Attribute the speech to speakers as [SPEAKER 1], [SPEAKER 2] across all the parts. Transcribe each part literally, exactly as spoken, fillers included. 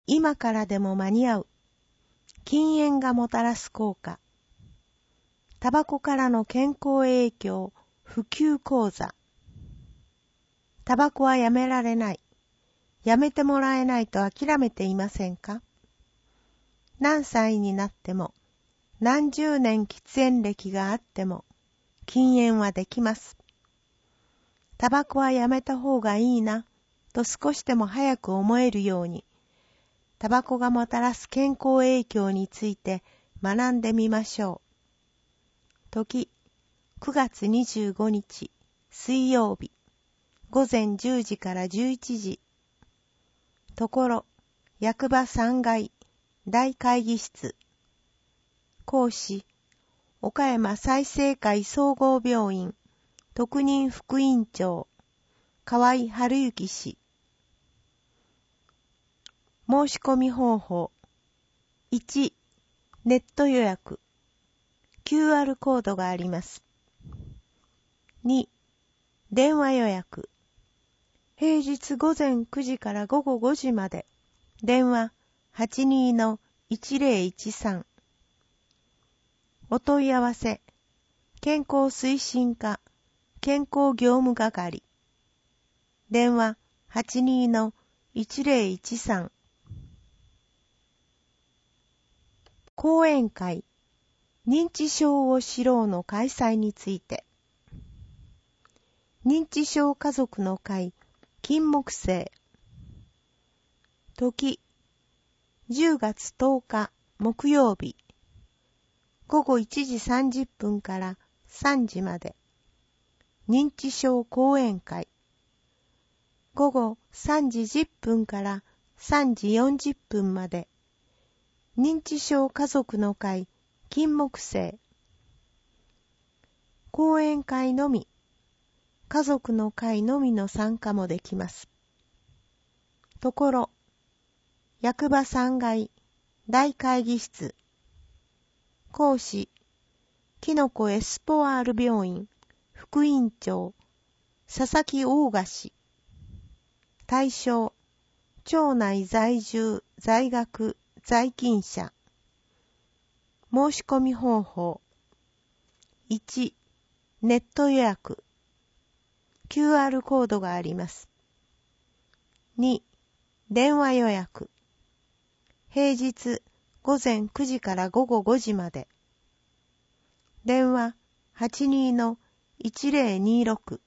[SPEAKER 1] 今からでも間に合う。禁煙がもたらす効果。タバコからの健康影響普及講座。タバコはやめられない。やめてもらえないと諦めていませんか？何歳になっても、何十年喫煙歴があっても、禁煙はできます。タバコはやめた方がいいな、と少しでも早く思えるように、タバコがもたらす健康影響について学んでみましょう。時、くがつにじゅうごにち、水曜日、ごぜんじゅうじからじゅういちじ。ところ、役場さんがい、大会議室。講師、岡山済生会総合病院、特任副院長、河合春之氏。申し込み方法。いち、ネット予約。キューアール コードがあります。に、電話予約。平日午前くじから午後ごじまで。電話 はちにーのいちぜろいちさん。お問い合わせ。健康推進課健康業務係。電話 はちにーのいちぜろいちさん。講演会。認知症を知ろうの開催について。認知症家族の会、金木犀。時、じゅうがつとおか木曜日。ごごいちじさんじゅっぷんからさんじまで。認知症講演会。ごごさんじじゅっぷんからさんじよんじゅっぷんまで。認知症家族の会、金木犀。講演会のみ、家族の会のみの参加もできます。ところ、役場さんがい、大会議室。講師、きのこエスポワール病院、副院長、佐々木大賀氏。対象、町内在住、在学、在勤者。申し込み方法。いち、ネット予約。キューアール コードがあります。に、電話予約。平日午前くじから午後ごじまで。電話 はちにーのいちぜろにろく。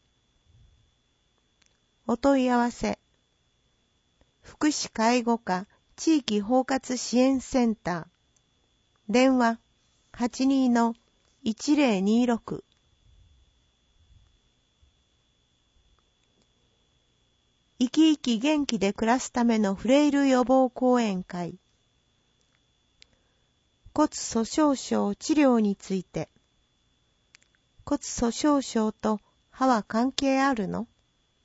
[SPEAKER 1] お問い合わせ。福祉介護課地域包括支援センター。電話 はちにーのいちぜろにろく。生き生き元気で暮らすためのフレイル予防講演会。骨粗しょう症治療について。骨粗しょう症と歯は関係あるの？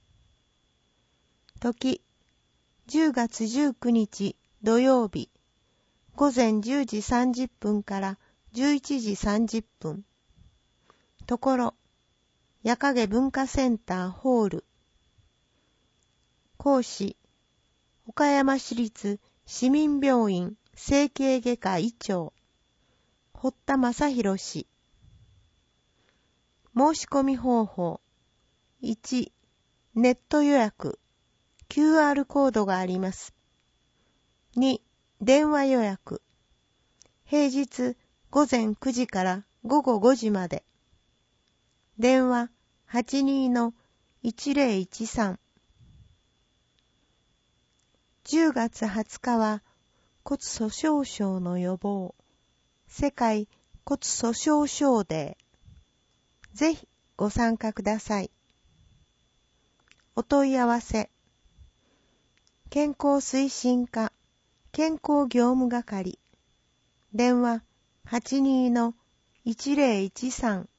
[SPEAKER 1] 時、じゅうがつじゅうくにち土曜日、ごぜんじゅうじさんじゅっぷんからじゅういちじさんじゅっぷん。ところ、矢影文化センターホール。講師、岡山市立市民病院整形外科医長、堀田正宏氏。申し込み方法。いち、ネット予約。キューアール コードがあります。に、電話予約。平日午前くじから午後ごじまで。電話 はちにーのいちぜろいちさん。じゅうがつはつかは骨粗しょう症の予防。世界骨粗しょう症デー。ぜひご参加ください。お問い合わせ。健康推進課健康業務係。電話 はちにーのいちぜろいちさん。